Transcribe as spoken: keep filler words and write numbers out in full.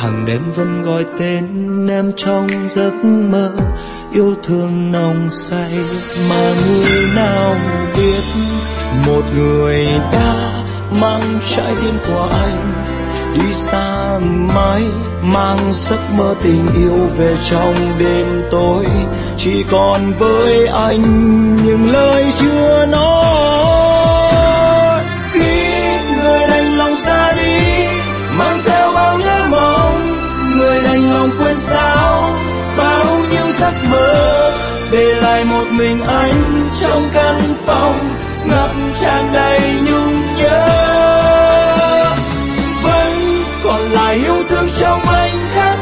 hàng đêm vẫn gọi tên em trong giấc mơ yêu thương nồng say. Mà người nào biết một người đã mang trái tim của anh đi xa mãi, mang giấc mơ tình yêu về trong đêm tối. Chỉ còn với anh những lời chưa nói. Khi người đành lòng ra đi mang theo bao nhớ mong, người đành lòng quên sao bao nhiêu giấc mơ, để lại một mình anh trong căn phòng ngập tràn đầy nhung nhớ. Vẫn còn lại yêu thương trong anh khác